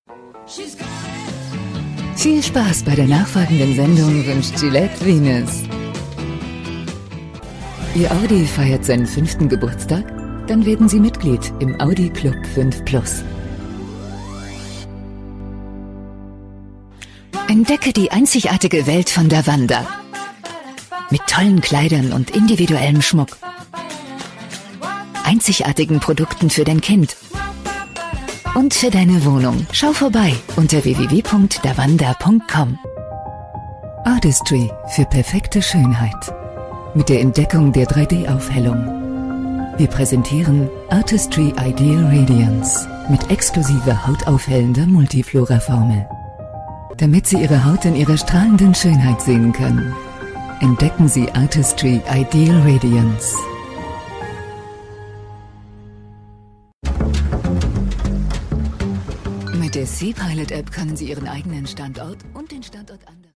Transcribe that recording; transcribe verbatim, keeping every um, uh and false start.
Viel Spaß bei der nachfolgenden Sendung wünscht Gillette Venus. Ihr Audi feiert seinen fünften Geburtstag? Dann werden Sie Mitglied im Audi Club fünf Plus. Entdecke die einzigartige Welt von Davanda. Mit tollen Kleidern und individuellem Schmuck. Einzigartigen Produkten für dein Kind. Und für deine Wohnung. Schau vorbei unter w w w punkt davanda punkt com. Artistry für perfekte Schönheit. Mit der Entdeckung der drei D-Aufhellung. Wir präsentieren Artistry Ideal Radiance mit exklusiver hautaufhellender Multiflora-Formel. Damit Sie Ihre Haut in ihrer strahlenden Schönheit sehen können, entdecken Sie Artistry Ideal Radiance. Mit der C-Pilot App können Sie Ihren eigenen Standort und den Standort anderer